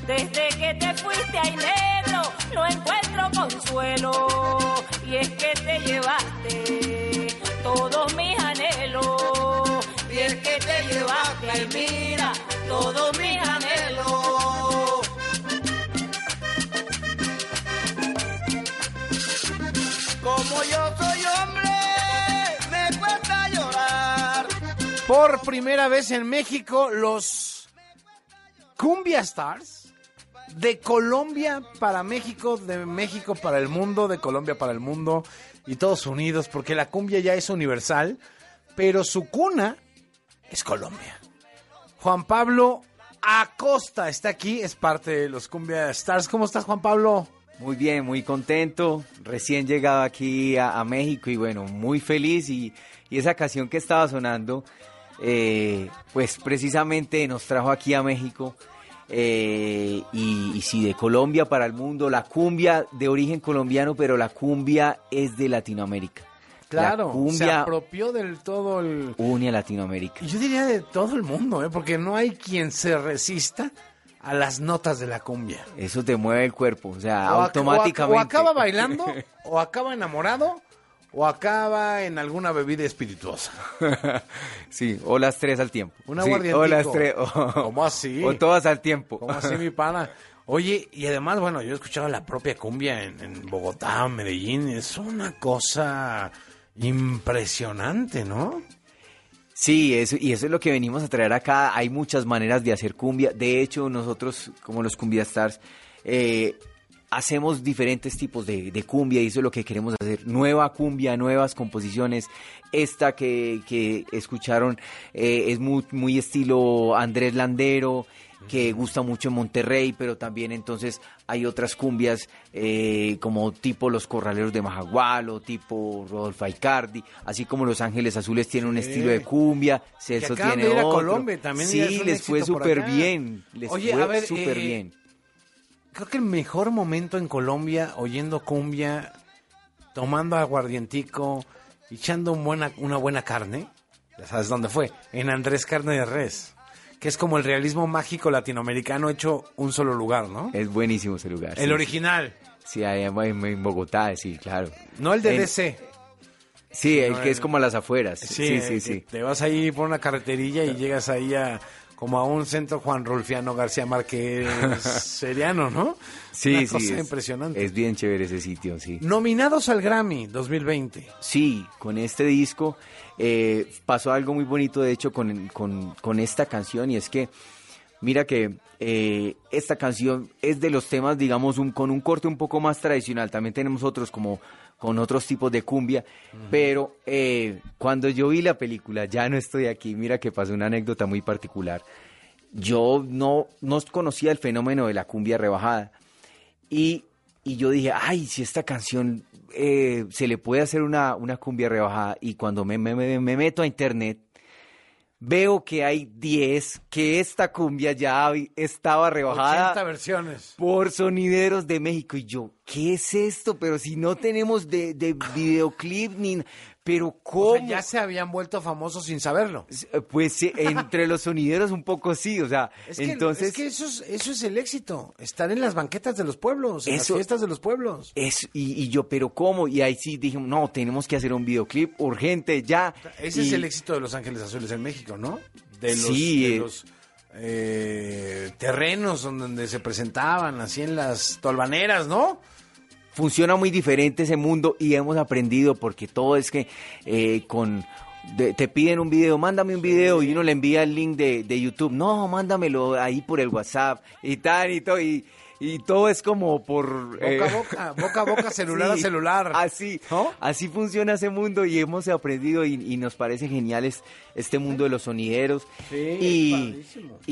Desde que te fuiste, ay negro, no encuentro consuelo. Y es que te llevaste todos mis anhelos. Y es que te llevaste, ay mira, todos mis anhelos. Como yo soy hombre, me cuesta llorar. Por primera vez en México, los Cumbia Stars. De Colombia para México, de México para el mundo, de Colombia para el mundo y todos unidos, porque la cumbia ya es universal, pero su cuna es Colombia. Juan Pablo Acosta está aquí, es parte de los Cumbia Stars. ¿Cómo estás, Juan Pablo? Muy bien, muy contento, recién llegado aquí a México y bueno, muy feliz y esa canción que estaba sonando, pues precisamente nos trajo aquí a México. Y sí, de Colombia para el mundo, la cumbia de origen colombiano, pero la cumbia es de Latinoamérica. Claro, la cumbia se apropió del todo el... une a Latinoamérica. Y yo diría de todo el mundo, porque no hay quien se resista a las notas de la cumbia. Eso te mueve el cuerpo, o sea, automáticamente. O acaba bailando, o acaba enamorado, o acaba en alguna bebida espirituosa. Sí, o las tres al tiempo. Una sí, aguardientico. o las tres. ¿Cómo así? O todas al tiempo. ¿Cómo así, mi pana? Oye, y además, bueno, yo he escuchado la propia cumbia en Bogotá, Medellín. Es una cosa impresionante, ¿no? Sí, eso es lo que venimos a traer acá. Hay muchas maneras de hacer cumbia. De hecho, nosotros, como los Cumbia Stars, hacemos diferentes tipos de cumbia y eso es lo que queremos hacer. Nueva cumbia, nuevas composiciones. Esta que escucharon es muy estilo Andrés Landero, que gusta mucho en Monterrey, pero también entonces hay otras cumbias como tipo Los Corraleros de Majagual o tipo Rodolfo Aicardi, así como Los Ángeles Azules tienen un estilo de cumbia, Celso tiene otro. Colombia también sí, les fue súper bien, súper bien. Creo que el mejor momento en Colombia, oyendo cumbia, tomando aguardientico, echando una buena carne, ya sabes dónde fue, en Andrés Carne de Res, que es como el realismo mágico latinoamericano hecho un solo lugar, ¿no? Es buenísimo ese lugar. El original. Sí, allá en Bogotá, sí, claro. No el de DC. Sí, el que es como a las afueras. Sí. Te vas ahí por una carreterilla y llegas ahí como a un centro Juan Rulfiano García Márquez seriano, ¿no? Sí, una cosa impresionante. Es bien chévere ese sitio, sí. Nominados al Grammy 2020. Sí, con este disco pasó algo muy bonito, de hecho, con esta canción, y es que, mira que esta canción es de los temas, digamos, con un corte un poco más tradicional. También tenemos otros como con otros tipos de cumbia, pero cuando yo vi la película, Ya no estoy aquí, mira que pasó una anécdota muy particular. Yo no conocía el fenómeno de la cumbia rebajada, y yo dije, ay, si esta canción se le puede hacer una cumbia rebajada, y cuando me meto a internet, veo que hay 10, que esta cumbia ya estaba rebajada 80 versiones por sonideros de México. Y yo, ¿qué es esto? Pero si no tenemos de videoclip ni... Pero ¿cómo? O sea, ya se habían vuelto famosos sin saberlo. Pues entre los sonideros un poco sí, o sea, entonces... Es que eso es el éxito, estar en las banquetas de los pueblos, en las fiestas de los pueblos. Y yo, ¿pero cómo? Y ahí sí dije, no, tenemos que hacer un videoclip urgente, ya. Ese es el éxito de Los Ángeles Azules en México, ¿no? De los terrenos donde se presentaban, así en las tolvaneras, ¿no? Funciona muy diferente ese mundo y hemos aprendido, porque todo es que te piden un video, mándame un video, y uno le envía el link de YouTube, no, mándamelo ahí por el WhatsApp y tal y todo, y todo es como por... boca a boca, celular a celular. Así, ¿no? Así funciona ese mundo y hemos aprendido y nos parece genial este mundo de los sonideros. Sí,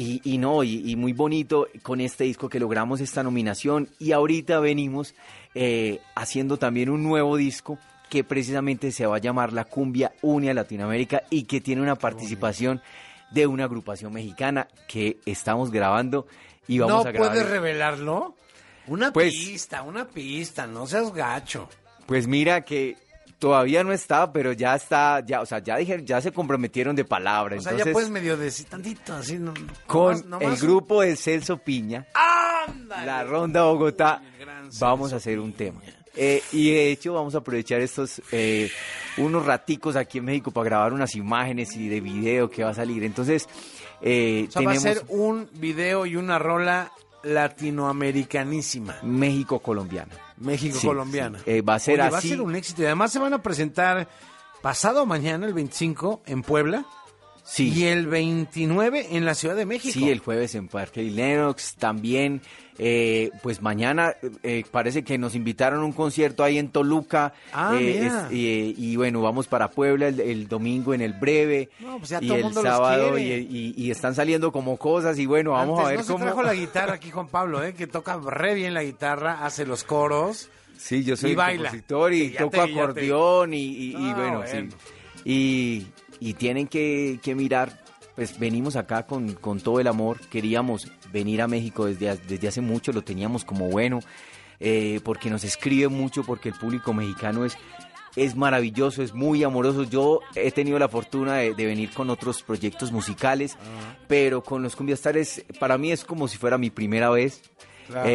y muy bonito con este disco que logramos esta nominación, y ahorita venimos haciendo también un nuevo disco que precisamente se va a llamar La Cumbia Une a Latinoamérica, y que tiene una participación de una agrupación mexicana que estamos grabando y vamos a grabar. ¿No puedes revelarlo? Una Pues, pista, no seas gacho. Pues mira que todavía no está, pero ya está, ya se comprometieron de palabra. O sea, entonces, ya puedes medio decir tantito, así. Con el grupo de Celso Piña. ¡Ah, La Ronda Bogotá, El gran vamos Celso a hacer un Piña. tema. Y de hecho vamos a aprovechar estos unos raticos aquí en México para grabar unas imágenes y de video que va a salir. Entonces, O sea, va a tenemos ser un video y una rola latinoamericanísima. México colombiana. México Sí, colombiana. sí. Va a ser Oye, va a así. ser un éxito. Y además se van a presentar pasado mañana, el 25, en Puebla. Sí. Y el 29 en la Ciudad de México. Sí, el jueves en Parque Lennox también. Pues mañana parece que nos invitaron a un concierto ahí en Toluca. Ah, mira. Y bueno, vamos para Puebla el domingo en el Breve. No, pues ya y todo el el mundo los sábado quiere. y están saliendo como cosas y bueno, vamos Antes a ver no se cómo. trajo la guitarra aquí Juan Pablo, que toca re bien la guitarra, hace los coros. Sí, yo soy Y el baila. compositor y Sí, ya toco te vi, ya te acordeón y Ah, bueno, bueno. sí. Y tienen que mirar, pues venimos acá con todo el amor. Queríamos venir a México desde hace mucho, lo teníamos como bueno, porque nos escribe mucho, porque el público mexicano es maravilloso, es muy amoroso. Yo he tenido la fortuna de venir con otros proyectos musicales, pero con los Cumbia Stars para mí es como si fuera mi primera vez. Claro.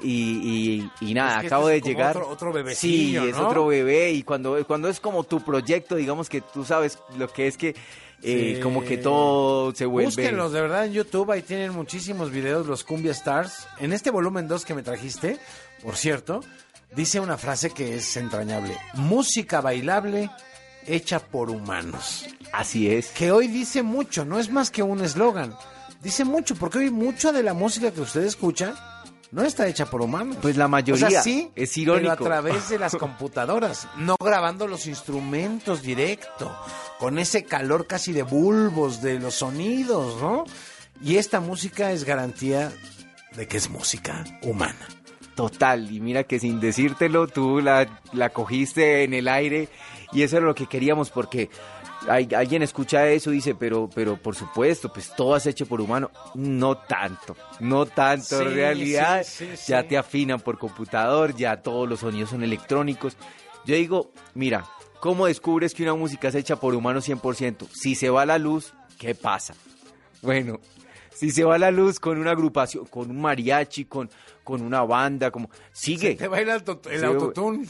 Y nada, Es que acabo este de es como llegar. otro bebecillo, Sí, es ¿no? otro bebé y cuando es como tu proyecto, digamos que tú sabes lo que es que Sí. como que todo se vuelve. Búsquenlos de verdad en YouTube, ahí tienen muchísimos videos, los Cumbia Stars. En este volumen 2 que me trajiste, por cierto, dice una frase que es entrañable. Música bailable hecha por humanos. Así es. Que hoy dice mucho, no es más que un eslogan. Dice mucho, porque hoy mucha de la música que ustedes escuchan no está hecha por humanos. Pues la mayoría, O sea, sí, es irónico. pero a través de las computadoras, no grabando los instrumentos directo, con ese calor casi de bulbos de los sonidos, ¿no? Y esta música es garantía de que es música humana. Total, y mira que sin decírtelo, tú la cogiste en el aire y eso era lo que queríamos porque alguien escucha eso y dice, pero por supuesto, pues todo es hecho por humano. No tanto, Sí, en realidad sí, sí, ya sí. te afinan por computador, ya todos los sonidos son electrónicos. Yo digo, mira, ¿cómo descubres que una música es hecha por humanos 100%? Si se va la luz, ¿qué pasa? Bueno, si se va la luz con una agrupación, con un mariachi, con una banda, como sigue. Te baila el Sí, autotune.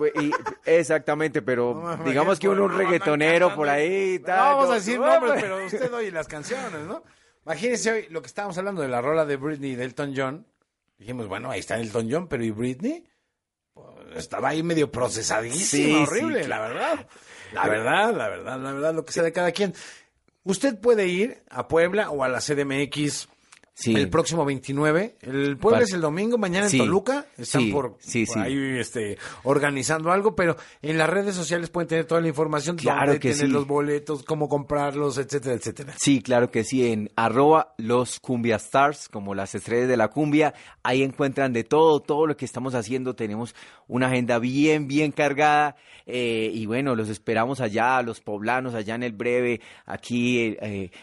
Exactamente, pero No me digamos que imagino, un no, reggaetonero no, por no, ahí. No tal, vamos como- a decir nombres, pero usted oye las canciones, ¿no? Imagínense hoy lo que estábamos hablando de la rola de Britney y de Elton John. Dijimos, bueno, ahí está Elton John, pero ¿y Britney? Pues, estaba ahí medio procesadísima, Sí, horrible, sí, la verdad. La verdad, lo que sea de cada quien. Usted puede ir a Puebla o a la CDMX Sí. el próximo 29. El Puebla Par- es el domingo, mañana en Sí, Toluca. Están sí, por sí. ahí organizando algo, pero en las redes sociales pueden tener toda la información, Claro dónde que tener sí. los boletos, cómo comprarlos, etcétera, etcétera. Sí, claro que sí, en @los Cumbia Stars, como las estrellas de la cumbia, ahí encuentran de todo lo que estamos haciendo, tenemos una agenda bien cargada, y bueno, los esperamos allá, los poblanos, allá en el Breve, aquí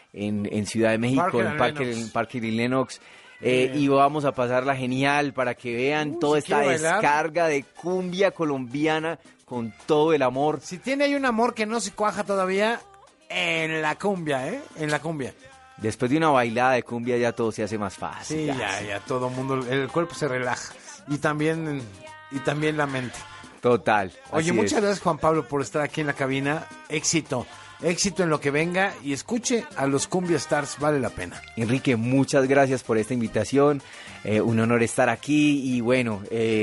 en Ciudad de México, Parque en Lennox. Parque Lennox, y vamos a pasarla genial para que vean toda si esta quiere bailar. descarga de cumbia colombiana con todo el amor. Si tiene ahí un amor que no se cuaja todavía, en la cumbia, En la cumbia. Después de una bailada de cumbia ya todo se hace más fácil. Sí, ya todo mundo, el cuerpo se relaja. Y también la mente. Total. Oye, así muchas es. gracias Juan Pablo por estar aquí en la cabina. Éxito en lo que venga y escuche a los Cumbia Stars, vale la pena. Enrique, muchas gracias por esta invitación. Un honor estar aquí y bueno,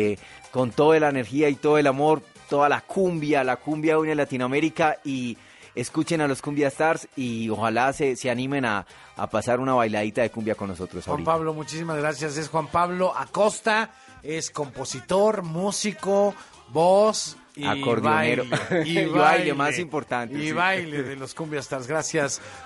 con toda la energía y todo el amor, toda la cumbia une a Latinoamérica y escuchen a los Cumbia Stars y ojalá se animen a pasar una bailadita de cumbia con nosotros Juan ahorita. Pablo, muchísimas gracias. Es Juan Pablo Acosta, es compositor, músico, voz y Acordeonero. baile. Y baile, más importante, Y sí. baile de los Cumbia Stars. Gracias,